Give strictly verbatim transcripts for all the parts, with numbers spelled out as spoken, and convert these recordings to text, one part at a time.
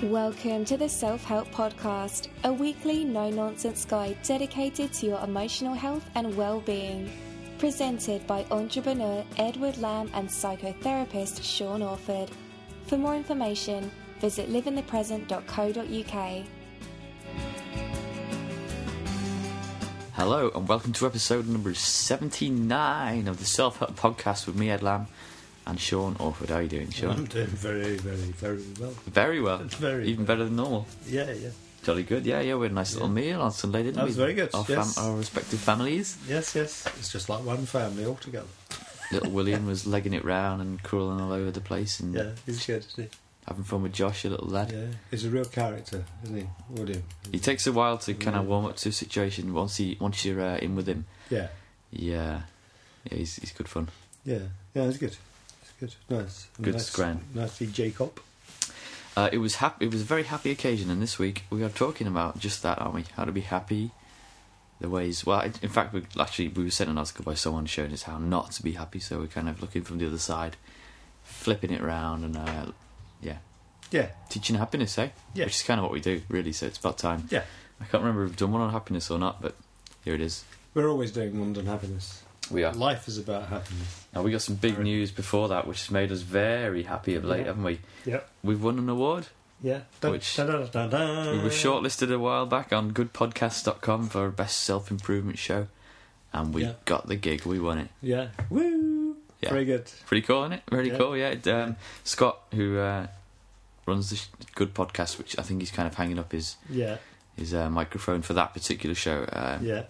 Welcome to the Self-Help Podcast, a weekly no-nonsense guide dedicated to your emotional health and well-being. Presented by entrepreneur Edward Lamb and psychotherapist Sean Orford. For more information, visit live in the present dot co dot uk. Hello and welcome to episode number seventy-nine of the Self-Help Podcast with me, Ed Lamb, and Sean Orford. How are you doing, Sean? I'm doing very, very, very well. Very well. It's very Even well. better than normal. Yeah, yeah. Jolly good. Yeah, yeah. We had a nice Yeah. little meal on Sunday, didn't That we? was very good, Our, yes. our respective families. Yes, yes. It's just like one family altogether. Little William was legging it round and crawling all over the place and Yeah, he's good, isn't having fun with Josh, a little lad. he? Yeah, he's a real character, isn't he, William? He takes a while to kind of Yeah. warm up to the situation. Once he, once you're uh, in with him, Yeah, yeah, yeah, he's he's good fun. yeah, yeah. It's good. It's good. Nice. Good nice, scran. Nice to see Jacob. Uh, it was happy. It was a very happy occasion, and this week we are talking about just that, aren't we? How to be happy. The ways. Well, in fact, we actually we were sent an article by someone showing us how not to be happy. So we're kind of looking from the other side, flipping it around, and uh, yeah, Yeah, teaching happiness, eh? Yeah. Which is kind of what we do, really. So it's about time. yeah. I can't remember if we've done one on happiness or not, but here it is. We're always doing one on happiness. We are. Life is about happiness. Now we got some big news before that, which has made us very happy of late, Yeah. haven't we? Yep. We've won an award. Yeah. Dun, Which- dun, dun, dun, dun. We were shortlisted a while back on good podcast dot com for best self-improvement show, and we Yeah. got the gig. We won it. Yeah. Woo! Yeah. Very good. Pretty cool, isn't it? Very Yeah. cool, yeah. It, um, Scott, who uh, runs the sh- Good Podcast, which I think he's kind of hanging up his Yeah. his uh, microphone for that particular show, um, Yeah.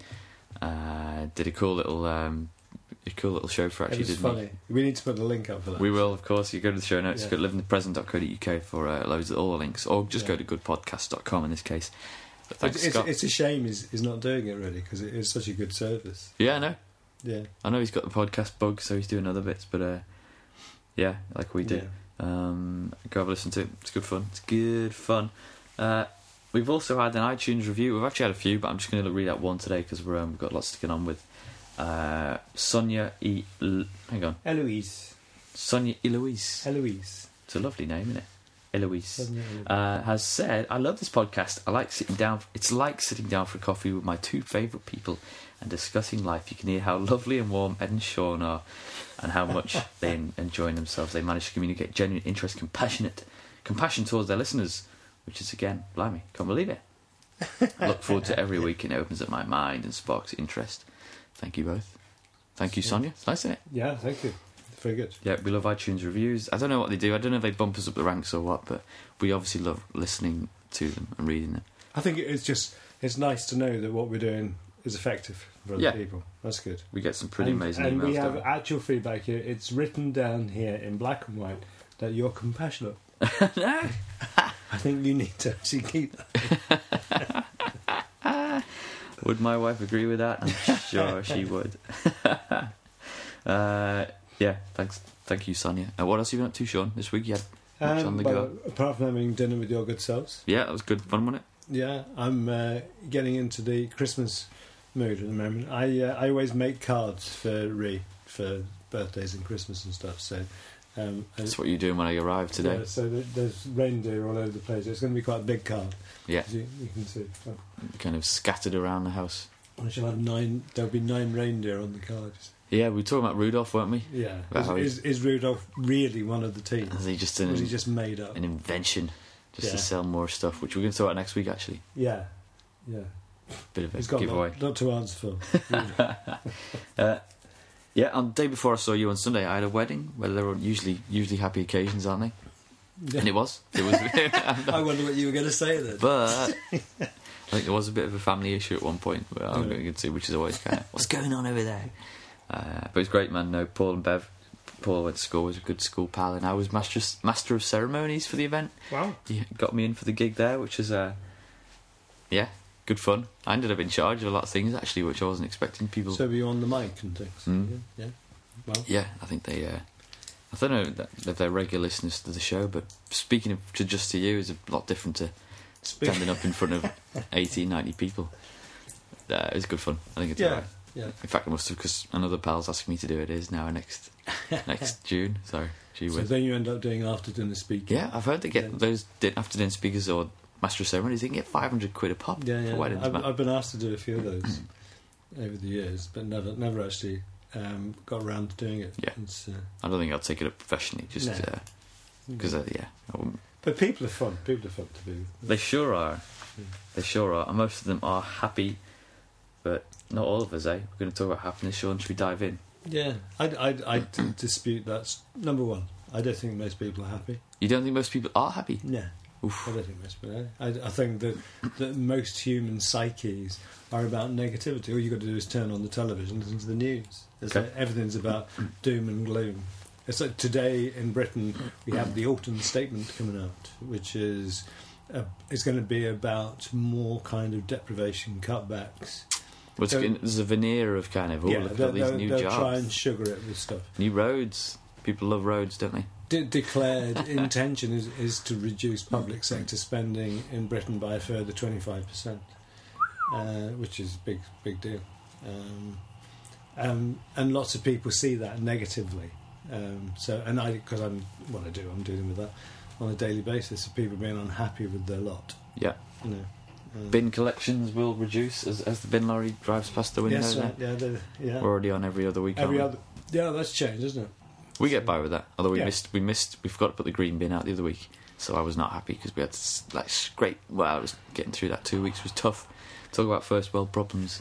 uh, did a cool little um, a cool little show for actually, It was didn't funny. We need to put a link up for that. he? We will, of course. You go to the show notes, Yeah. go to live in the present dot co dot uk for uh, loads of all the links, or just Yeah. go to good podcast dot com in this case. But It's, thanks, it's, Scott. it's a shame he's, he's not doing it really because it is such a good service. Yeah, I know. Yeah, I know he's got the podcast bug, so he's doing other bits, but uh, yeah, like we do. Yeah. Um, go have a listen to it. It's good fun. It's good fun. Uh, we've also had an iTunes review. We've actually had a few, but I'm just going to read out one today because we're um, we've got lots to get on with. Uh, Sonia E. L- hang on, Eloise, Sonia Eloise. Eloise, It's a lovely name, isn't it? Eloise. Sonia Eloise. Uh, has said, I love this podcast. I like sitting down. It's like sitting down for coffee with my two favourite people and discussing life. You can hear how lovely and warm Ed and Sean are and how much they en- enjoying themselves. They manage to communicate genuine interest, compassionate, compassion towards their listeners, which is, again, blimey, can't believe it. I look forward to every week and it opens up my mind and sparks interest. Thank you both. Thank you, Sonia. It's nice, isn't it? Yeah, thank you. Very good. Yeah, we love iTunes reviews. I don't know what they do. I don't know if they bump us up the ranks or what, but we obviously love listening to them and reading them. I think it's just it's nice to know that what we're doing is effective for other Yeah. people. That's good. We get some pretty and, amazing and emails. we don't have we? actual feedback here. It's written down here in black and white that you're compassionate. No. I think you need to actually keep that. Would my wife agree with that? I'm sure she would. uh, yeah, thanks, thank you, Sonia. Uh, what else have you been up to, Sean? This week you had much on Um, the but go. apart from having dinner with your good selves, Yeah, that was good fun, wasn't it? yeah, I'm uh, getting into the Christmas mood at the moment. I uh, I always make cards for Ree for birthdays and Christmas and stuff. So um, That's what you're doing when I arrived today. Yeah, so th- there's reindeer all over the place. It's going to be quite a big card. Yeah, As you, you can see. Oh, kind of scattered around the house. I shall have nine. There'll be nine reindeer on the card. Yeah, we were talking about Rudolph, weren't we? Yeah. About Is, how he- is, is Rudolph really one of the team? Is he just Or an, was he just made up? an invention just to Yeah. sell more stuff, which we're going to talk about next week, actually. Yeah. Yeah. Bit of a He's got a giveaway. lot, lot to answer for. uh, yeah, on the day before I saw you on Sunday, I had a wedding. Well, they're usually usually happy occasions, aren't they? Yeah. And it was. It was. I wonder what you were going to say then. But I think there was a bit of a family issue at one point, where I'm going to see, which is always kind of what's going on over there. Uh, but it's great, man. No, Paul and Bev. Paul went to school, was a good school pal, and I was master master of ceremonies for the event. Wow. He got me in for the gig there, which is uh, yeah, good fun. I ended up in charge of a lot of things actually, which I wasn't expecting. People. So were you on the mic and things? Mm. Yeah. Yeah. Well. Yeah, I think they. Uh, I don't know that- if they're regular listeners to the show, but speaking of, to just to you is a lot different to Speak- standing up in front of eighty, ninety people. Uh, it was good fun. I think it's Yeah. alright. Yeah. In fact, I must have, because another pal's asking me to do it. It is now next next June. So, gee So whiz. then you end up doing after dinner speaking. Yeah, I've heard they get Yeah. those din- after dinner speakers or master of ceremonies. They can get five hundred quid a pop Yeah, for yeah. weddings. I've, man. I've been asked to do a few of those over the years, but never, never actually um, got around to doing it. Yeah. It's, uh, I don't think I'll take it up professionally, just No. because uh, uh, yeah, I wouldn't- But people are fun. People are fun to be with. they sure are. Yeah. They sure are, and most of them are happy, but not all of us. Eh? We're going to talk about happiness. Sean, should we dive in? Yeah, I, I, I d- dispute that's number one. I don't think most people are happy. You don't think most people are happy? No, Oof. I don't think most people are. I, I think that, that most human psyches are about negativity. All you've got to do is turn on the television, listen to the news. It's Okay. like everything's about doom and gloom. It's like today in Britain we have the autumn statement coming out, which is uh, it's going to be about more kind of deprivation cutbacks. What's So- there's a veneer of kind of oh, yeah, look at they'll, all these they'll, new they'll jobs, try and sugar it with stuff. new roads. People love roads, don't they? De- declared intention is, is to reduce public sector spending in Britain by a further twenty-five percent, uh, which is a big, big deal. Um, um, and lots of people see that negatively. Um, so, and I, because I'm what I do, I'm dealing with that on a daily basis of people being unhappy with their lot. Yeah. You know, um, Bin collections will reduce as, as the bin lorry drives past the window. yes, there. right, yeah, they're- yeah. We're already on every other week. Every aren't other, yeah, that's changed, isn't it? we? we get by with that. Although we Yeah. missed, we missed, we forgot to put the green bin out the other week, so I was not happy because we had to s- like scrape. Well, I was getting through that two weeks was tough. Talk about first world problems.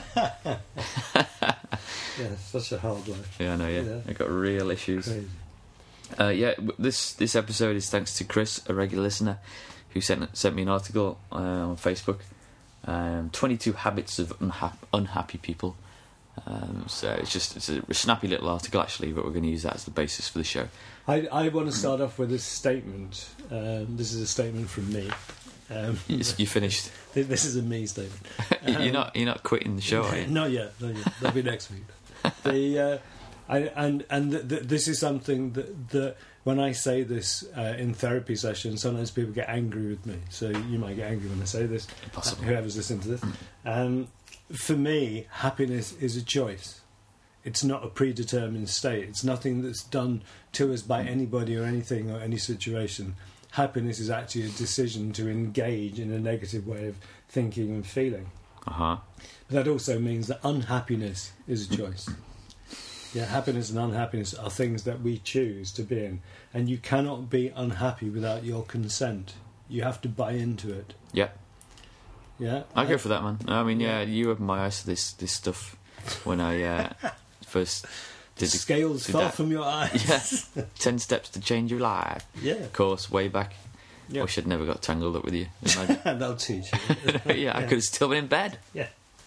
Yeah, such a hard life. Yeah, I know. Yeah, Yeah. I got real issues. Crazy. Uh, yeah, w- this this episode is thanks to Chris, a regular listener, who sent sent me an article uh, on Facebook. Um, twenty-two habits of unha- unhappy people. Um, so it's just it's a snappy little article actually, but we're going to use that as the basis for the show. I, I want to start off with a statement. Um, this is a statement from me. Um, You, you finished. this is a me statement. you're not you're not quitting the show, are you? Not yet. Not yet. That'll be next week. The uh, I, and and th- th- this is something that, that when I say this uh, in therapy sessions, sometimes people get angry with me. So you might get angry when I say this. Possible. Whoever's listening to this. Um, for me, happiness is a choice. It's not a predetermined state. It's nothing that's done to us by anybody or anything or any situation. Happiness is actually a decision to engage in a negative way of thinking and feeling. Uh huh. But that also means that unhappiness is a choice. Yeah, happiness and unhappiness are things that we choose to be in. And you cannot be unhappy without your consent. You have to buy into it. Yeah, Yeah? I go for that, man. I mean, yeah, you opened my eyes to this this stuff when I uh, first The did the, scales did fell that. from your eyes. Yeah, ten steps to change your life. Yeah. Course way back. Yeah. Wish I'd never got tangled up with you. Imagine. They'll teach you. yeah, I could have still been in bed. Yeah.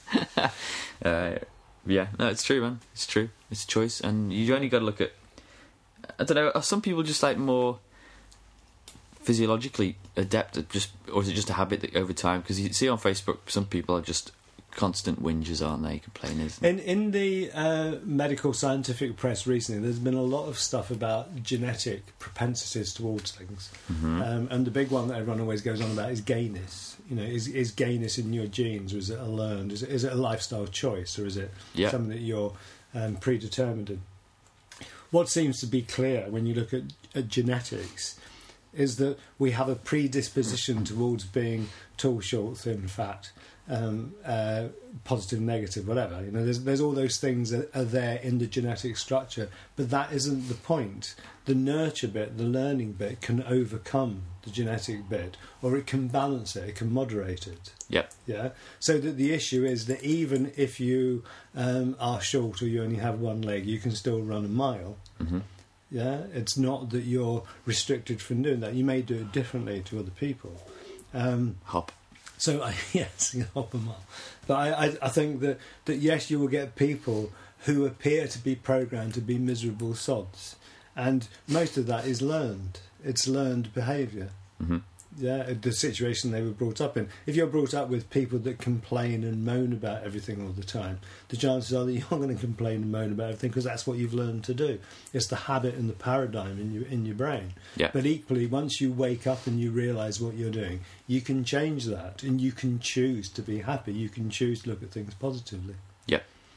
Uh, yeah, no, it's true, man. It's true. It's a choice, and you only got to look at. I don't know. Are some people just like more physiologically adept at just, or is it just a habit that over time? Because you see on Facebook, some people are just constant whingers, aren't they? Complainers. In in the uh, medical scientific press recently, there's been a lot of stuff about genetic propensities towards things, Mm-hmm. um, and the big one that everyone always goes on about is gayness. You know, is is gayness in your genes, or is it a learned? Is it, is it a lifestyle choice, or is it Yeah. something that you're um, predetermined in? What seems to be clear when you look at, at genetics is that we have a predisposition towards being tall, short, thin, fat, um, uh, positive, negative, whatever. You know, there's there's all those things that are there in the genetic structure, but that isn't the point. The nurture bit, the learning bit, can overcome the genetic bit, or it can balance it, it can moderate it. Yep. Yeah. So that the issue is that even if you um, are short or you only have one leg, you can still run a mile. Mm-hmm. Yeah. It's not that you're restricted from doing that. You may do it differently to other people. Um, Hop. so I, yes, you hop a mile. But I, I, I think that, that yes, you will get people who appear to be programmed to be miserable sods, and most of that is learned. It's learned behaviour. Mm-hmm. Yeah, the situation they were brought up in. If you're brought up with people that complain and moan about everything all the time, the chances are that you're going to complain and moan about everything because that's what you've learned to do. It's the habit and the paradigm in your in your brain. Yeah. But equally, once you wake up and you realise what you're doing, you can change that, and you can choose to be happy. You can choose to look at things positively. Yeah.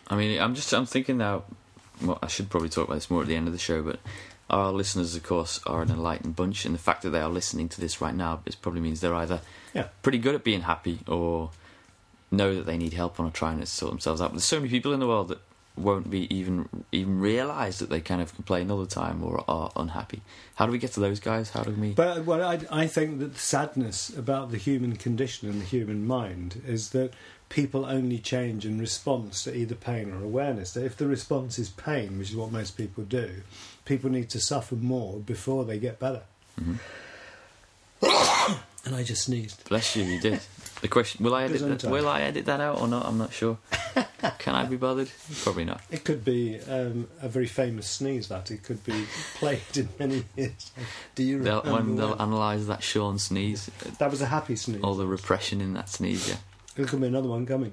I mean, I'm just I'm thinking now. Well, I should probably talk about this more at the end of the show, but our listeners, of course, are an enlightened bunch, and the fact that they are listening to this right now, it probably means they're either Yeah. pretty good at being happy or know that they need help and are trying to sort themselves out. But there's so many people in the world that won't be even even realise that they kind of complain all the time or are unhappy. How do we get to those guys? How do we... But well, I, I think that the sadness about the human condition and the human mind is that people only change in response to either pain or awareness. That if the response is pain, which is what most people do, people need to suffer more before they get better. Mm-hmm. And I just sneezed. Bless you, you did. The question: Will I edit? Goes on That, time. will I edit that out or not? I'm not sure. Can I be bothered? Probably not. It could be um, a very famous sneeze, that. It could be played in many years. Do you They'll, remember when they'll when? analyse that Sean sneeze, That was a happy sneeze. all the repression in that sneeze. Yeah. There could be another one coming.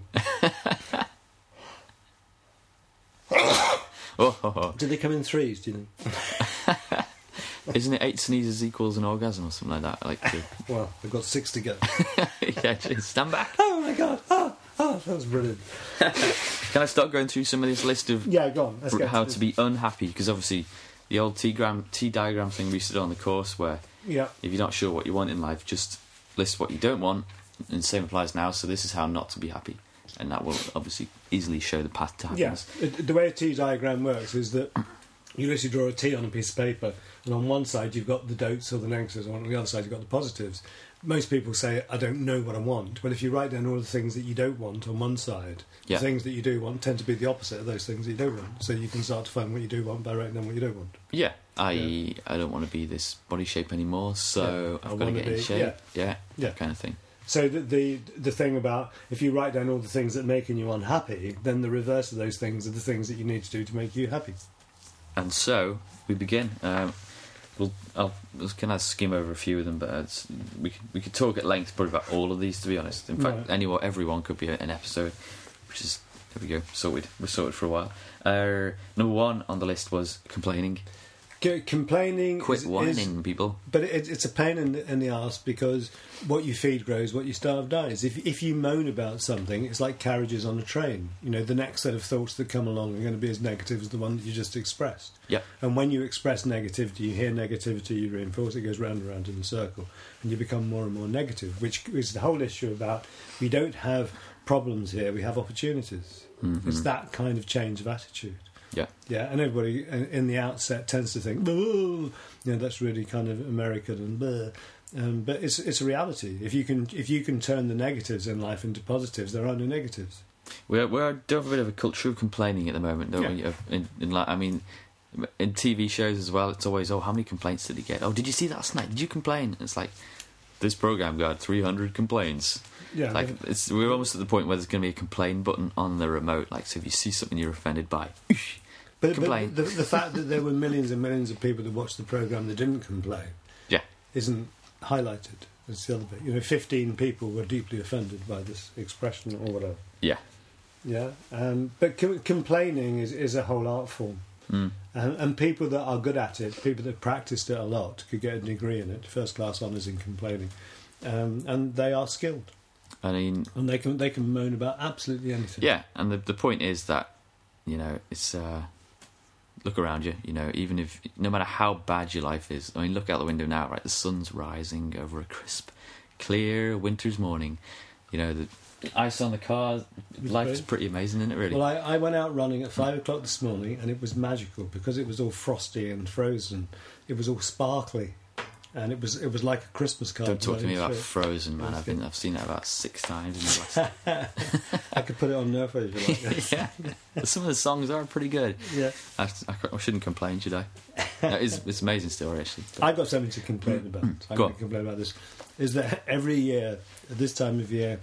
Oh, oh, oh. Do they come in threes, do you think? Isn't it eight sneezes equals an orgasm or something like that? Like, to, Well, they've got six to go. yeah, just stand back. Oh my god! Oh, oh, that was brilliant. Can I start going through some of this list of Yeah, go on. Let's get how this. to be unhappy? Because obviously, the old T gram T diagram thing we used to do on the course, where Yeah. if you're not sure what you want in life, just list what you don't want, and the same applies now. So this is how not to be happy, and that will obviously easily show the path to Yeah. happiness. It- The way a T diagram works is that you literally draw a T on a piece of paper, and on one side you've got the dotes or the negatives, and on the other side you've got the positives. Most people say, I don't know what I want. But if you write down all the things that you don't want on one side, Yeah. the things that you do want tend to be the opposite of those things that you don't want. So you can start to find what you do want by writing down what you don't want. Yeah, I I don't want to be this body shape anymore, so Yeah, I I've got to wanna get in be- shape. yeah. Yeah, Yeah. that kind of thing. So the, the the thing about if you write down all the things that are making you unhappy, then the reverse of those things are the things that you need to do to make you happy. And so we begin. Um, we'll I'll just kind of skim over a few of them, but it's, we could, we could talk at length probably about all of these. To be honest, in fact, Right. anyone everyone could be an episode, which is there we go sorted. We're sorted for a while. Uh, number one on the list was complaining. C- complaining, Quit is, whining, is, people. but it, it's a pain in the, in the arse because what you feed grows, what you starve dies. If if you moan about something, it's like carriages on a train. You know, the next set of thoughts that come along are going to be as negative as the one that you just expressed. Yep. And when you express negativity, you hear negativity, you reinforce it, it goes round and round in a circle, and you become more and more negative, which is the whole issue about we don't have problems here, we have opportunities. Mhm. It's that kind of change of attitude. Yeah. Yeah, and everybody in in the outset tends to think, "Boo," you know, that's really kind of American and blah. Um, but it's it's a reality. If you can if you can turn the negatives in life into positives, there are no negatives. We're we're do have a bit of a culture of complaining at the moment, don't Yeah. we? Of, in, in like, I mean, in T V shows as well, it's always, oh, how many complaints did he get? Oh, did you see that last night? Did you complain? It's like this program got three hundred complaints. Yeah, Like it's we're almost at the point where there's going to be a complain button on the remote. Like, so if you see something you're offended by, but, complain. but the, the fact that there were millions and millions of people that watched the program that didn't complain, yeah, isn't highlighted. That's the other bit. You know, fifteen people were deeply offended by this expression or whatever. yeah, Yeah, um, but com- complaining is, is a whole art form. mm. And, and people that are good at it, people that practiced it a lot, could get a degree in it, first class honours in complaining, um, and they are skilled, I mean, and they can they can moan about absolutely anything. yeah. And the the point is that, you know, it's uh, look around you. You know, even if no matter how bad your life is, I mean, look out the window now. Right, the sun's rising over a crisp, clear winter's morning. You know, the ice on the car. Life's great. pretty amazing, isn't it? Really. Well, I, I went out running at five o'clock this morning, and it was magical because it was all frosty and frozen. It was all sparkly, and it was it was like a Christmas card. Don't talk to me running about through. Frozen, man. I've been I've seen that about six times in the last. I could put it on Nerf if you like. Yeah, some of the songs are pretty good. Yeah, I, I, I shouldn't complain, should I? No, it's it's an amazing story actually. But- I've got something to complain about. I'm Go going on. to complain about this. Is that every year at this time of year,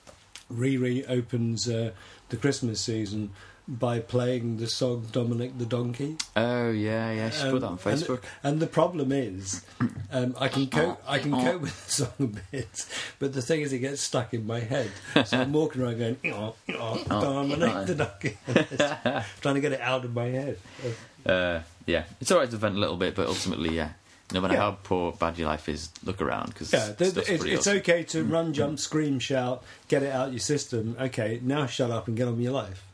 Riri opens uh, the Christmas season by playing the song Dominic the Donkey. Oh yeah, yeah. She put that on Um, Facebook. And, and the problem is, um, I can cope. I can cope with the song a bit, but the thing is, it gets stuck in my head. So I'm walking around going, "Eeyaw, eeyaw, Dominic the Donkey," trying to get it out of my head. Uh, yeah, it's all right to vent a little bit, but ultimately, yeah. No matter Yeah. how poor, bad your life is, look around because Yeah, the, stuff's the, it's, pretty it's awesome. okay to run, jump, scream, shout, get it out your system. Okay, now shut up and get on with your life.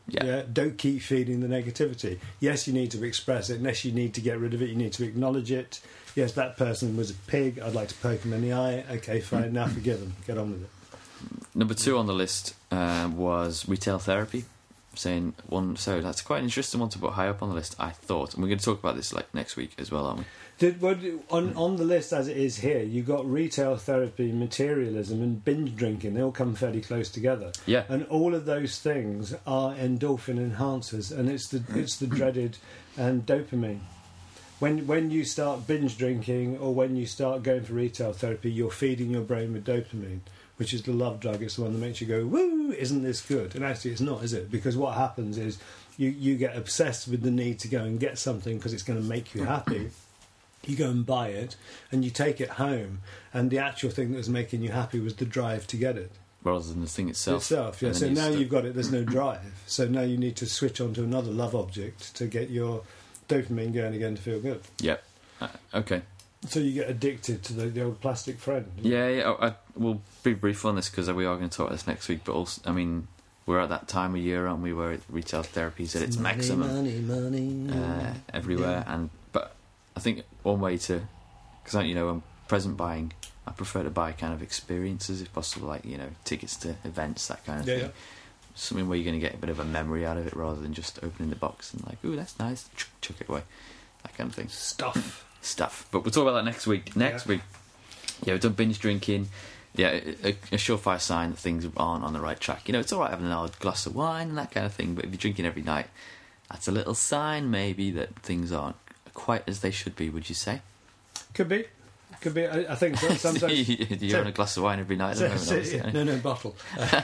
Yeah. Don't keep feeding the negativity. Yes, you need to express it. Yes, you need to get rid of it. You need to acknowledge it. Yes, that person was a pig. I'd like to poke him in the eye. Okay, fine. Now forgive him. Get on with it. Number two on the list uh, was retail therapy. Saying one, so that's quite an interesting one to put high up on the list, I thought. And we're going to talk about this like next week as well, aren't we? Did what on on the list as it is here? You got retail therapy, materialism, and binge drinking. They all come fairly close together. Yeah. And all of those things are endorphin enhancers, and it's the it's the dreaded um, dopamine. When when you start binge drinking or when you start going for retail therapy, you're feeding your brain with dopamine, which is the love drug. It's the one that makes you go, woo, isn't this good? And actually it's not, is it? Because what happens is you, you get obsessed with the need to go and get something because it's going to make you happy. You go and buy it and you take it home, and the actual thing that was making you happy was the drive to get it. Rather than the thing itself. Itself, yeah. So now you've got it, there's no drive. So now you need to switch on to another love object to get your dopamine going again to feel good. Yep. Uh, okay. So you get addicted to the, the old plastic friend. Yeah, yeah. I, I, we'll be brief on this because we are going to talk about this next week. But also, I mean, we're at that time of year, aren't we, where retail therapy is at its money, maximum, money, money, uh, everywhere. Yeah. And but I think one way to, because you know, I'm present buying. I prefer to buy kind of experiences if possible, like you know, tickets to events, that kind of yeah, thing. yeah. Something where you're going to get a bit of a memory out of it, rather than just opening the box and like, ooh, that's nice, chuck, chuck it away, that kind of thing. Stuff. Stuff. But we'll talk about that next week. Next yeah. week, yeah, we've done binge drinking. Yeah, a, a surefire sign that things aren't on the right track. You know, it's all right having an old glass of wine and that kind of thing, but if you're drinking every night, that's a little sign maybe that things aren't quite as they should be. Would you say? Could be. Could be. I, I think so, sometimes. You're so, on a glass of wine every night. So, At the moment, so, yeah, no, no, bottle.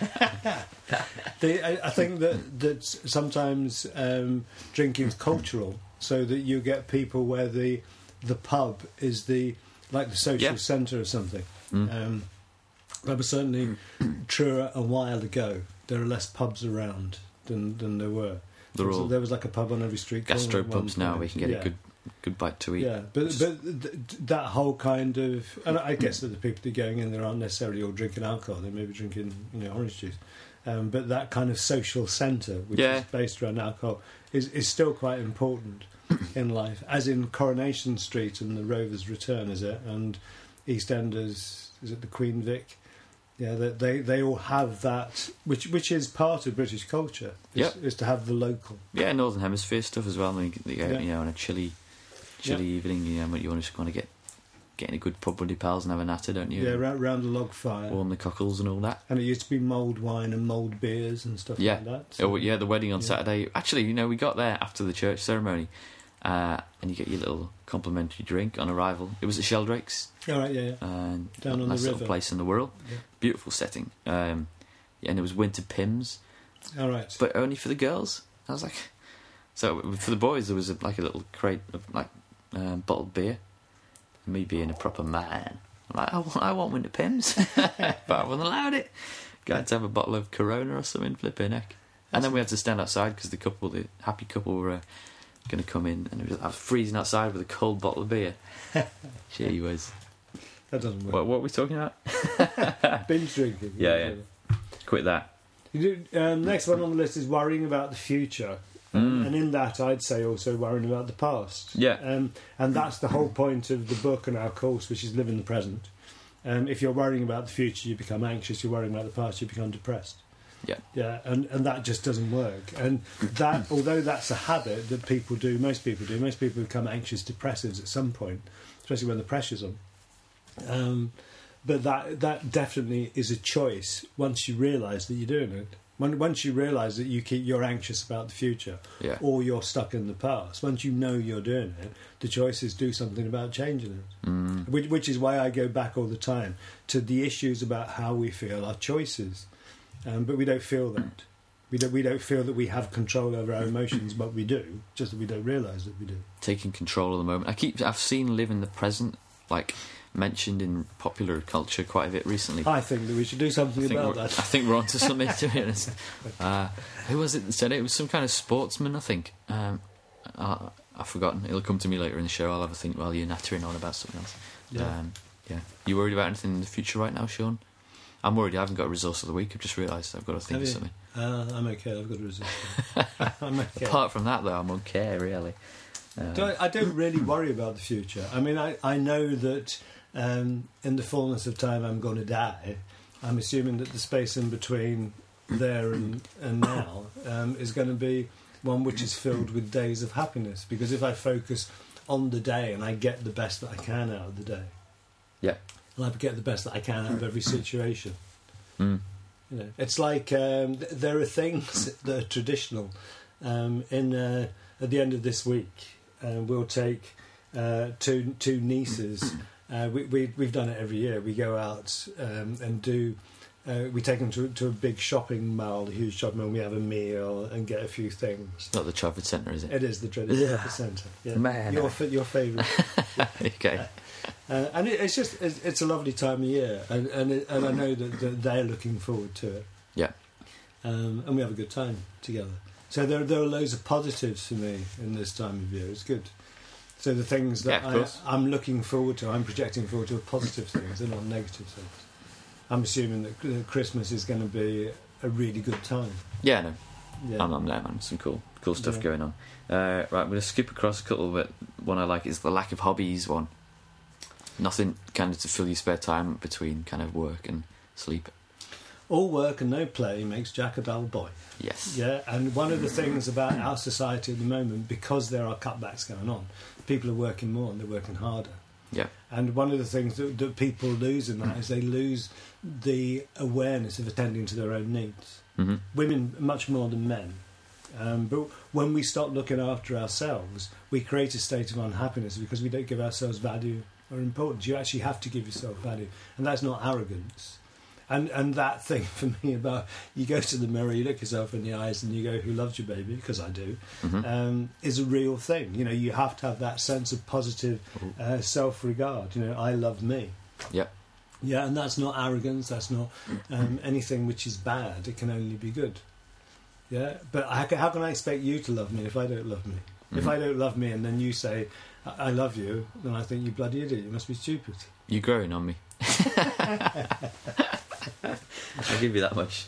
the, I, I think that that sometimes um, drinking is cultural, so that you get people where the the pub is the like the social yeah. centre or something. Mm. Um, that was certainly truer a while ago. There are less pubs around than than there were. There was, there was like a pub on every street. Gastro pubs now where you can get yeah. a good good bite to eat. Yeah, but but th- that whole kind of, and I guess that the people that are going in there aren't necessarily all drinking alcohol. They may be drinking, you know, orange juice. Um, but that kind of social centre, which yeah. is based around alcohol, is is still quite important in life. As in Coronation Street and the Rovers Return, is it? And EastEnders, is it the Queen Vic? Yeah, they, they they all have that, which which is part of British culture. Is, yep. is to have the local. Yeah, Northern Hemisphere stuff as well. I mean, you, go, yeah. you know, on a chilly, chilly yeah. evening, you know, when you want to just want to get get in a good pub with your pals and have a natter, don't you? Yeah, round, round the log fire. Warm the cockles and all that. And it used to be mulled wine and mulled beers and stuff yeah. like that. So. Oh, yeah, the wedding on yeah. Saturday. Actually, you know, we got there after the church ceremony, uh, and you get your little complimentary drink on arrival. It was at Sheldrake's. All right, yeah, yeah. And down on nice the river. little place in the world. Yeah. Beautiful setting. Um, yeah, and it was winter Pimm's. All right. But only for the girls. I was like, so for the boys there was a, like a little crate of like um, bottled beer. Me being a proper man, I'm like, I want, I want winter Pimm's, but I wasn't allowed it. Got to have a bottle of Corona or something, flipping heck. And then we had to stand outside because the couple, the happy couple, were uh, going to come in, and it was, I was freezing outside with a cold bottle of beer. Gee whiz. That doesn't work. What, what are we talking about? Binge drinking. Yeah, yeah. Quit that. You do, um, next one on the list is worrying about the future. Um, Mm. and in that, I'd say also worrying about the past. Yeah. Um, and that's the whole point of the book and our course, which is live in the present. Um, if you're worrying about the future, you become anxious. You're worrying about the past, you become depressed. Yeah. Yeah, and, and that just doesn't work. And that, although that's a habit that people do, most people do, most people become anxious depressives at some point, especially when the pressure's on. Um, but that that definitely is a choice once you realise that you're doing it. When, once you realise that you keep, you're anxious about the future, Yeah. or you're stuck in the past, once you know you're doing it, the choice is do something about changing it. Mm. Which, which is why I go back all the time to the issues about how we feel are choices. Um, but we don't feel that. We don't, we don't feel that we have control over our emotions, but we do, just that we don't realise that we do. Taking control of the moment. I keep. I've seen live in the present, like mentioned in popular culture quite a bit recently. I think that we should do something I think about we're- that. I think we're onto something, to be honest. Uh, who was it that said it? It was some kind of sportsman, I think. Um, I, I've forgotten. It'll come to me later in the show. I'll have a think while you're nattering on about something else. Yeah. Um, yeah. You worried about anything in the future right now, Sean? I'm worried I haven't got a resource of the week. I've just realised I've got to think Have of you? something. Uh, I'm okay. I've got a resource. I'm okay. Apart from that, though, I'm okay, really. Um, Don't, I don't really worry about the future. I mean, I, I know that um, in the fullness of time I'm going to die. I'm assuming that the space in between there and, and now um, is going to be one which is filled with days of happiness. Because if I focus on the day and I get the best that I can out of the day, yeah. and I get the best that I can out of every situation. Mm. You know, it's like um, th- there are things that are traditional. Um, in uh, at the end of this week, uh, we'll take uh, two two nieces. Uh, we, we we've done it every year. We go out um, and do. Uh, we take them to to a big shopping mall, a huge shopping mall. We have a meal and get a few things. It's not the Trafford Centre, is it? It is the traditional Yeah. centre. Yeah. Man. Your fa- your favourite. Okay. Uh, and it, it's just it's, it's a lovely time of year, and and, it, and I know that, that they're looking forward to it. Yeah. Um, and we have a good time together. So there there are loads of positives for me in this time of year. It's good. So the things that Yeah, of I, course. I'm looking forward to, I'm projecting forward to, are positive things. They're not negative things. I'm assuming that, that Christmas is going to be a really good time. Yeah, no. Yeah. I'm, I'm there, man. Some cool, cool stuff Yeah. going on. Uh, right, I'm going to skip across a couple, but one I like is the lack of hobbies one. Nothing kind of to fill your spare time between kind of work and sleep. All work and no play makes Jack a dull boy. Yes. Yeah, and one of the things about our society at the moment, because there are cutbacks going on, people are working more and they're working harder. Yeah. And one of the things that, that people lose in that is they lose the awareness of attending to their own needs. Mm-hmm. Women much more than men. Um, but when we stop looking after ourselves, we create a state of unhappiness because we don't give ourselves value or importance. You actually have to give yourself value, and that's not arrogance. And and that thing for me about you go to the mirror, you look yourself in the eyes, and you go, "Who loves you, baby?" Because I do, Mm-hmm. um, is a real thing. You know, you have to have that sense of positive uh, self-regard. You know, I love me. Yep. Yeah, and that's not arrogance. That's not um, anything which is bad. It can only be good. Yeah, but how can, how can I expect you to love me if I don't love me? Mm-hmm. If I don't love me, and then you say, "I, I love you," then I think you bloody idiot. You must be stupid. You're growing on me. I'll give you that much.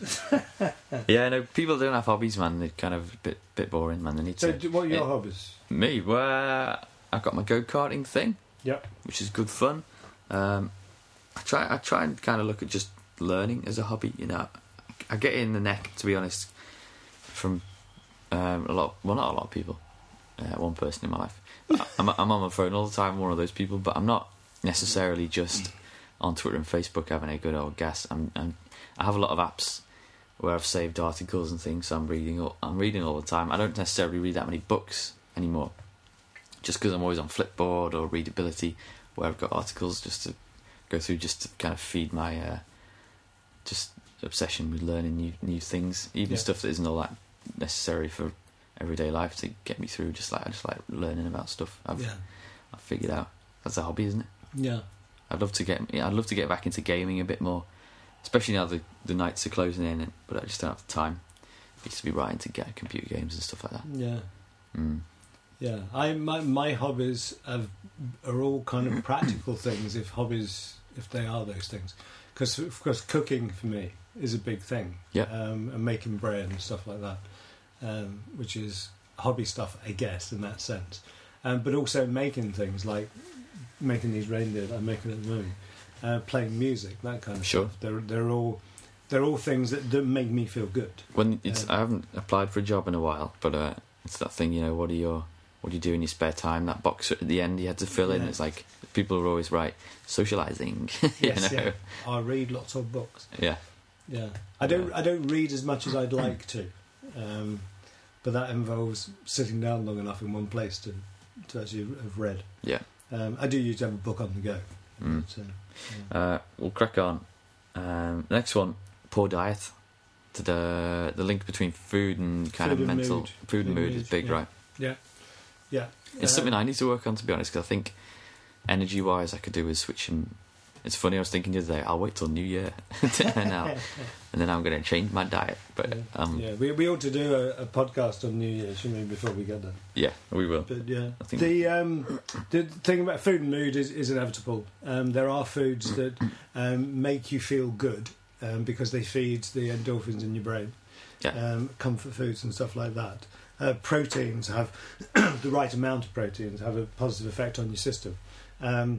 Yeah, no, people don't have hobbies, man. They're kind of a bit, bit boring, man. They need So, to. do- what are your Eh, hobbies? Me, well, I've got my go-karting thing, Yep. which is good fun. Um, I try, I try and kind of look at just learning as a hobby. You know, I get it in the neck, to be honest, from um, a lot. Well, not a lot of people. Uh, one person in my life. I'm, I'm on my phone all the time. I'm one of those people, but I'm not necessarily just on Twitter and Facebook having a good old gas. I'm, I'm I have a lot of apps where I've saved articles and things. So I'm reading. All, I'm reading all the time. I don't necessarily read that many books anymore, just because I'm always on Flipboard or Readability, where I've got articles just to go through, just to kind of feed my uh, just obsession with learning new new things, even Yeah. stuff that isn't all that necessary for everyday life to get me through. Just like I just like learning about stuff I've Yeah. I've figured out. That's a hobby, isn't it? Yeah. I'd love to get yeah, I'd love to get back into gaming a bit more, especially now the the nights are closing in. But I just don't have the time. I used to be right into get computer games and stuff like that. Yeah. Mm. Yeah. I my my hobbies have, are all kind of practical things. If hobbies, if they are those things, because of course cooking for me is a big thing. Yeah. Um, and making bread and stuff like that, um, which is hobby stuff, I guess, in that sense. Um, but also making things like making these reindeer that I'm making at the moment, uh, playing music, that kind of Sure. stuff. They're they're all they're all things that, that make me feel good. When it's, Um, I haven't applied for a job in a while, but uh, it's that thing, you know. What are your what do you do in your spare time? That box at the end you had to fill in. Yeah. It's like people are always right, socialising. you Yes, know? yeah. I read lots of books. Yeah. Yeah, I don't. I don't read as much as I'd like to, um, but that involves sitting down long enough in one place to to actually have read. Yeah. Um, I do used to have a book on the go. Mm. But, uh, yeah. Uh, we'll crack on. Um, next one, poor diet. To the the link between food and kind Food of and mental mood. food and Food mood and is big, mood, right? yeah, yeah. It's Uh, something I need to work on, to be honest, because I think energy wise I could do with switching. It's funny, I was thinking the other day, I'll wait till New Year now, and then I'm going to change my diet. But yeah, um, yeah. We we ought to do a, a podcast on New Year, shouldn't we? Before we get there. yeah, we will. But yeah, I think- the um, the thing about food and mood is, is inevitable. Um, there are foods that um, make you feel good, um, because they feed the endorphins in your brain. Yeah. Um, comfort foods and stuff like that. Uh, proteins have the right amount of proteins have a positive effect on your system. Um,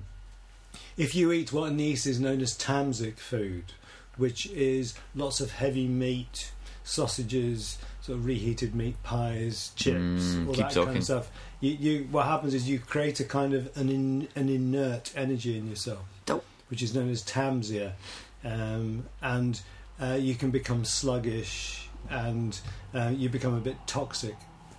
if you eat what in the East is known as Tamsic food, which is lots of heavy meat, sausages, sort of reheated meat pies, chips, Mm, all keep that talking. kind of stuff. You, you, what happens is you create a kind of an in, an inert energy in yourself, Dope. which is known as tamsia, um, and uh, you can become sluggish, and uh, you become a bit toxic.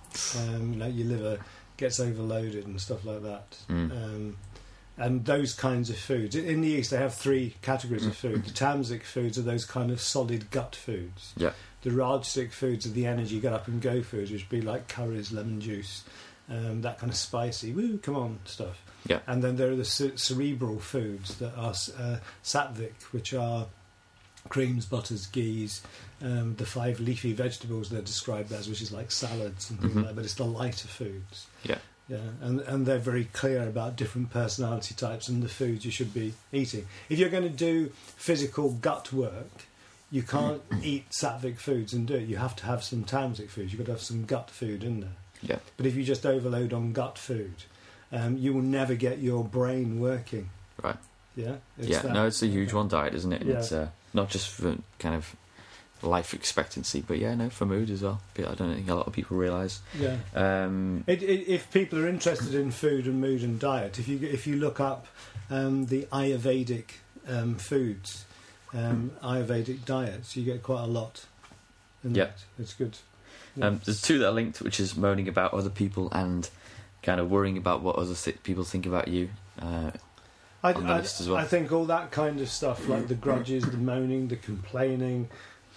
Um, you know, your liver gets overloaded and stuff like that. Mm. Um, and those kinds of foods. In the East, they have three categories of food. The Tamsic foods are those kind of solid gut foods. Yeah. The Rajasic foods are the energy, get up and go foods, which would be like curries, lemon juice, um, that kind of spicy, woo, come on stuff. Yeah. And then there are the ce- cerebral foods that are uh, Sattvic, which are creams, butters, ghees, um, the five leafy vegetables they're described as, which is like salads and things Mhm. like that, but it's the lighter foods. Yeah. Yeah, and and they're very clear about different personality types and the foods you should be eating. If you're going to do physical gut work, you can't eat Sattvic foods and do it. You have to have some Tamsic foods. You've got to have some gut food in there. Yeah. But if you just overload on gut food, um, you will never get your brain working. Right. Yeah. It's yeah. that- No, it's a huge one, diet, isn't it? And Yeah. It's uh, not just for kind of life expectancy, but yeah, no, for mood as well. But I don't think a lot of people realise. Yeah. Um, It, it, if people are interested in food and mood and diet, if you if you look up um, the Ayurvedic um, foods, um, Ayurvedic diets, you get quite a lot. In Yeah. that. It's good. Yeah. um, there's two that are linked, which is moaning about other people and kind of worrying about what other th- people think about you. Uh, I, on the I, list as well. I think all that kind of stuff, like the grudges, the moaning, the complaining,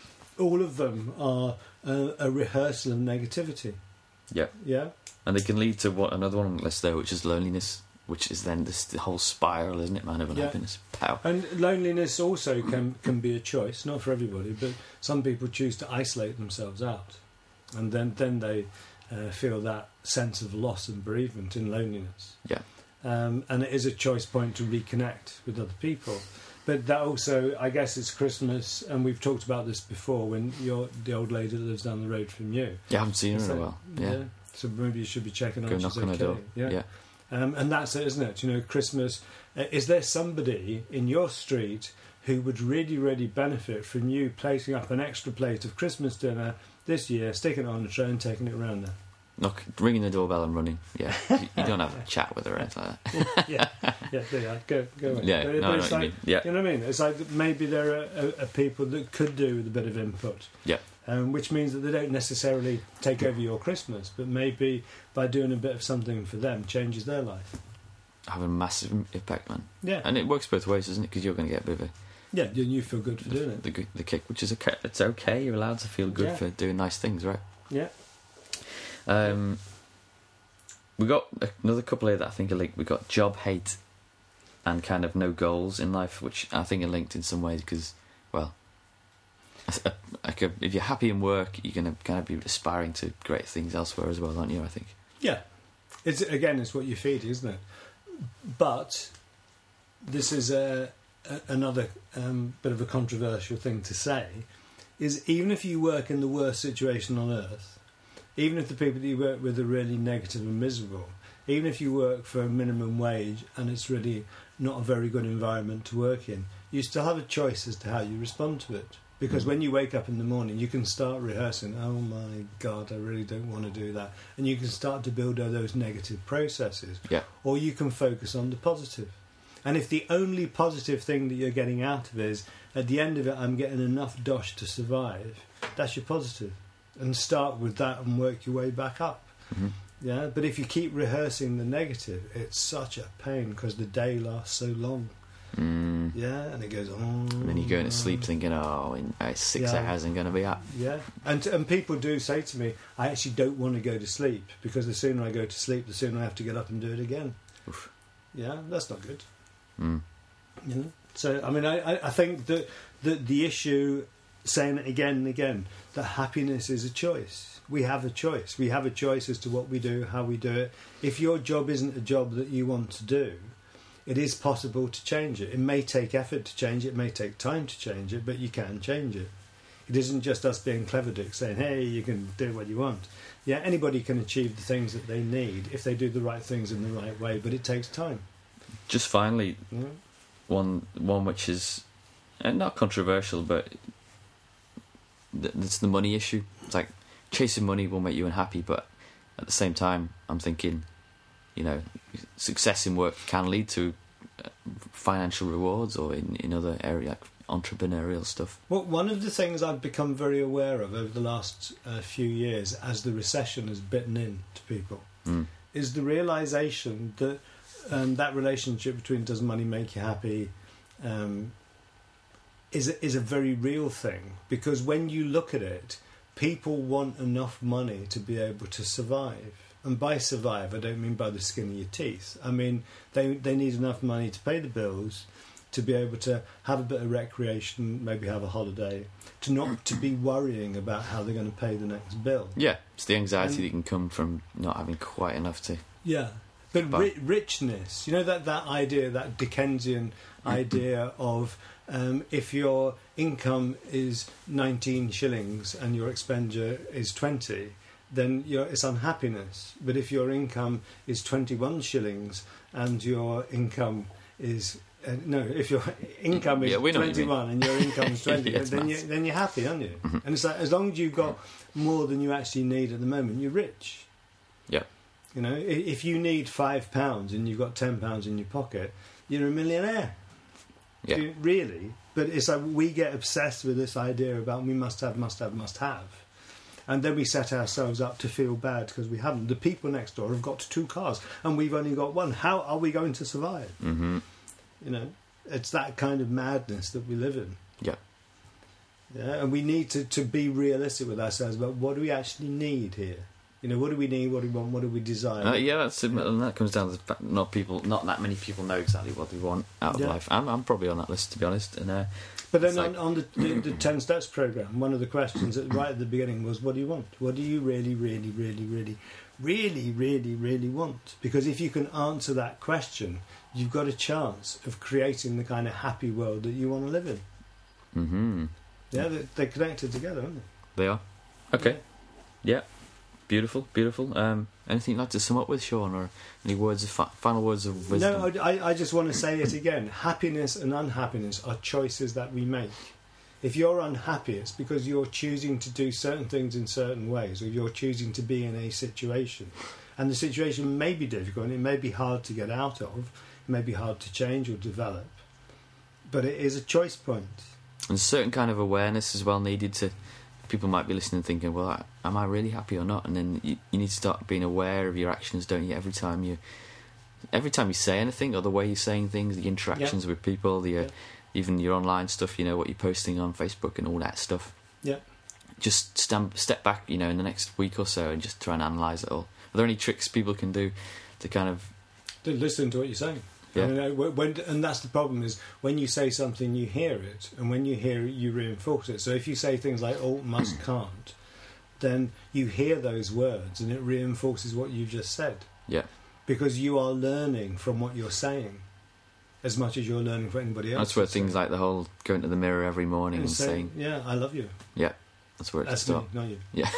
all of them are a, a rehearsal of negativity. yeah. Yeah. And they can lead to what another one on the list there, which is loneliness, which is then this the whole spiral, isn't it, man, of Yeah. unhappiness. Pow. And loneliness also can can be a choice, not for everybody, but some people choose to isolate themselves out, and then then they uh, feel that sense of loss and bereavement in loneliness. Yeah. Um, and it is a choice point to reconnect with other people. But that also, I guess, it's Christmas, and we've talked about this before. When you're the old lady that lives down the road from you, Yeah, I haven't seen her in So, a while. Yeah. So maybe you should be checking Go on knock she's on her okay. door. Yeah. Yeah. Um, and that's it, isn't it? You know, Christmas. Uh, is there somebody in your street who would really, really benefit from you placing up an extra plate of Christmas dinner this year, sticking it on the tray and taking it around there? Knock, ringing the doorbell and running. Yeah. You, you don't have a chat with her or anything like that. yeah, yeah, there you are. Go, go in. Yeah, But- no, but I know it's what you like, mean. Yeah. You know what I mean? It's like maybe there are, are, are people that could do with a bit of input. Yeah. Um, which means that they don't necessarily take over your Christmas, but maybe by doing a bit of something for them changes their life. Having a massive impact, man. Yeah, And it works both ways, doesn't it? Because you're going to get a bit of a, yeah, and you feel good for doing it. the, the kick, which is okay. It's okay. You're allowed to feel good Yeah. for doing nice things, right? Yeah. Um, we got another couple here that I think are linked. We got job hate and kind of no goals in life, which I think are linked in some ways because, well, like a, if you're happy in work, you're going to kind of be aspiring to great things elsewhere as well, aren't you? I think. Yeah, it's again, it's what you feed, isn't it? But this is a, a another um, bit of a controversial thing to say. Is even if you work in the worst situation on earth, even if the people that you work with are really negative and miserable, even if you work for a minimum wage and it's really not a very good environment to work in, you still have a choice as to how you respond to it. Because when you wake up in the morning, you can start rehearsing, oh my God, I really don't want to do that. And you can start to build all those negative processes. Yeah. Or you can focus on the positive. And if the only positive thing that you're getting out of it is, at the end of it, I'm getting enough dosh to survive, that's your positive. And start with that and work your way back up. Mm-hmm. Yeah. But if you keep rehearsing the negative, it's such a pain because the day lasts so long. Mm. Yeah, and it goes on. And then you're going to sleep thinking, oh, in uh, six Yeah. hours I'm going to be up. Yeah, and and people do say to me, I actually don't want to go to sleep because the sooner I go to sleep, the sooner I have to get up and do it again. Oof. Yeah, that's not good. Mm. You know? So, I mean, I, I- I think that the, the issue, saying it again and again, that happiness is a choice. We have a choice. We have a choice as to what we do, how we do it. If your job isn't a job that you want to do, it is possible to change it. It may take effort to change it, it may take time to change it, but you can change it. It isn't just us being clever dicks saying, hey, you can do what you want. Yeah, anybody can achieve the things that they need if they do the right things in the right way, but it takes time. Just finally, Yeah. one one which is uh, not controversial, but th- it's the money issue. It's like chasing money will make you unhappy, but at the same time, I'm thinking, you know, success in work can lead to uh, financial rewards, or in, in other areas, like entrepreneurial stuff. Well, one of the things I've become very aware of over the last uh, few years, as the recession has bitten into people, Mm. is the realisation that um, that relationship between does money make you happy um, is a, is a very real thing. Because when you look at it, people want enough money to be able to survive. And by survive, I don't mean by the skin of your teeth. I mean, they they need enough money to pay the bills, to be able to have a bit of recreation, maybe have a holiday, to not to be worrying about how they're going to pay the next bill. Yeah, it's the anxiety And- that can come from not having quite enough to... Yeah, but But- ri- richness, you know, that, that idea, that Dickensian idea of um, if your income is nineteen shillings and your expenditure is twenty, then you're, it's unhappiness. But if your income is twenty-one shillings and your income is... Uh, no, if your income is Yeah, we know what you twenty-one and your income is twenty, Yeah, it's then, you, maths. then you're happy, aren't you? Mhm. And it's like, as long as you've got more than you actually need at the moment, you're rich. Yeah. You know, i- if you need five pounds and you've got ten pounds in your pocket, you're a millionaire. Yeah. You- really. But it's like we get obsessed with this idea about we must have, must have, must have. And then we set ourselves up to feel bad because we haven't. The people next door have got two cars and we've only got one. How are we going to survive? Mm-hmm. You know, it's that kind of madness that we live in. Yeah. Yeah, and we need to, to be realistic with ourselves about what do we actually need here. You know, what do we need? What do we want? What do we desire? Uh, yeah, that's it, and that comes down to the fact not people, not that many people know exactly what they want out of Yeah. life. I'm, I'm probably on that list, to be honest. And uh, But then it's on, like- on the, the, the ten steps program, one of the questions at, right at the beginning was, what do you want? What do you really, really, really, really, really, really, really want? Because if you can answer that question, you've got a chance of creating the kind of happy world that you want to live in. mm-hmm. Yeah, they're, they're connected together, aren't they? They are. Okay. Yeah. Beautiful, beautiful. Um, anything you'd like to sum up with, Sean, or any words of fi- final words of wisdom? No, I, I just want to say it again. Happiness and unhappiness are choices that we make. If you're unhappy, it's because you're choosing to do certain things in certain ways, or you're choosing to be in a situation. And the situation may be difficult, and it may be hard to get out of, it may be hard to change or develop. But it is a choice point. And a certain kind of awareness as well needed to... People might be listening and thinking, well, am I really happy or not? And then you, you need to start being aware of your actions, don't you? Every time you... Every time you say anything, or the way you're saying things, the interactions with people, the... Uh, Yeah. Even your online stuff, you know, what you're posting on Facebook and all that stuff. Yeah. Just stand, step back, you know, in the next week or so and just try and analyse it all. Are there any tricks people can do to kind of... To listen to what you're saying. Yeah. I mean, uh, when, and that's the problem, is when you say something, you hear it, and when you hear it, you reinforce it. So if you say things like "ought," "must," "can't," then you hear those words, and it reinforces what you just said. Yeah. Because you are learning from what you're saying, as much as you're learning from anybody else. That's where things like the whole going to the mirror every morning and, and saying, "Yeah, I love you." yeah, that's where it That's should start. me, not you. Yeah.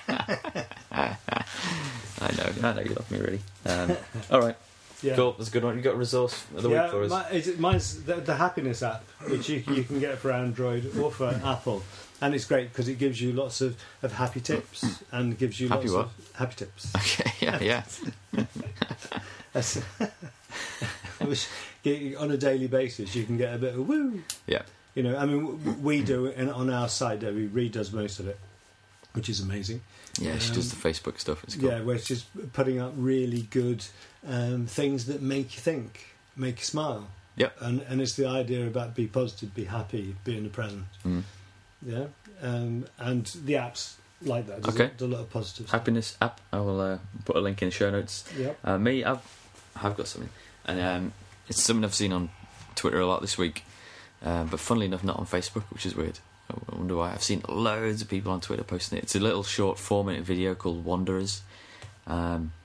I know, I know you love me, really. Um, all right. Yeah. Cool, that's a good one. You got a resource of the yeah, week for us? my, it's, mine's the, the Happiness app, which you, you can get for Android or for Apple, and it's great because it gives you lots of, of happy tips and gives you Happy lots what? of happy tips. Okay, yeah, yeah. That's- which, on a daily basis, you can get a bit of woo. Yeah. You know, I mean, w- we do it and on our side. Debbie Reed does most of it, which is amazing. Yeah, she Um, does the Facebook stuff. It's cool. Yeah, where it's just putting up really good um, things that make you think, make you smile. Yep. And and it's the idea about be positive, be happy, be in the present. Mm. Yeah. Um, and the apps like that. There's Okay. A, there's a lot of positive stuff. Happiness app. I will uh, put a link in the show notes. Yep. Uh, me, I've I've got something, and um, it's something I've seen on Twitter a lot this week, uh, but funnily enough, not on Facebook, which is weird. I wonder why. I've seen loads of people on Twitter posting it. It's a little short four-minute video called Wanderers. Um,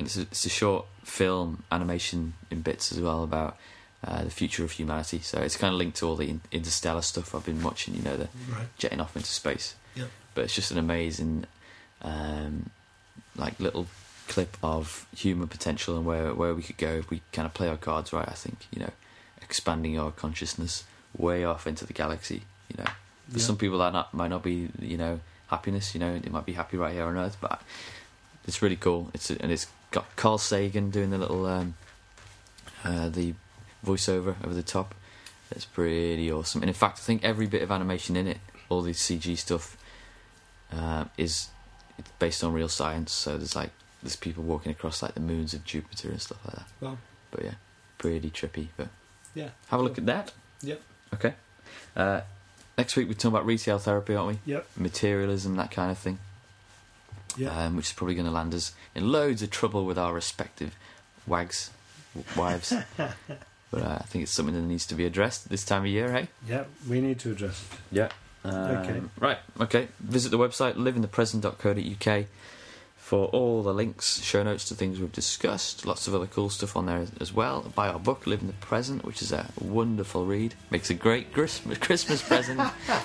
and it's a, it's a short film animation in bits as well about uh, the future of humanity. So it's kind of linked to all the in- interstellar stuff I've been watching. You know, the Right. jetting off into space. Yep. But it's just an amazing, um, like little clip of human potential and where where we could go if we kind of play our cards right. I think, you know, expanding our consciousness way off into the galaxy. You know, for Yeah. some people that not, might not be, you know, happiness. You know, they might be happy right here on Earth, but it's really cool. It's and it's got Carl Sagan doing the little um, uh, the voiceover over the top. It's pretty awesome. And in fact, I think every bit of animation in it, all the C G stuff, uh, is it's based on real science. So there's like there's people walking across like the moons of Jupiter and stuff like that. Well, But yeah, pretty trippy. But yeah. have a look at that. Yep. Okay. Uh, next week we're talking about retail therapy, aren't we? Yep. Materialism, that kind of thing. Yeah. Um, which is probably going to land us in loads of trouble with our respective wags, w- wives. But uh, I think it's something that needs to be addressed this time of year, hey? Yeah. We need to address it. Yeah. Okay. Right, okay. Visit the website, live in the present dot co dot uk, for all the links, show notes to things we've discussed. Lots of other cool stuff on there as well. Buy our book, Live in the Present, which is a wonderful read. Makes a great Christmas, Christmas present.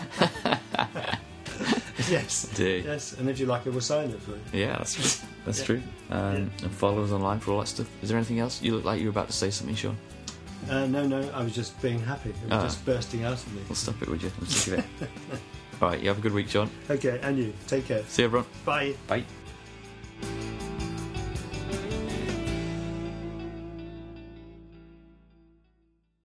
Yes. Indeed. Yes. And if you like it, we'll sign it for you. Yeah, that's that's Yeah. true. Um, And follow us online for all that stuff. Is there anything else? You look like you were about to say something, Sean. Uh, no, no. I was just being happy. It was Ah. just bursting out of me. Well, stop it, would you? I'm sick of it. All right, you have a good week, Sean. Okay. And you. Take care. See you, everyone. Bye. Bye.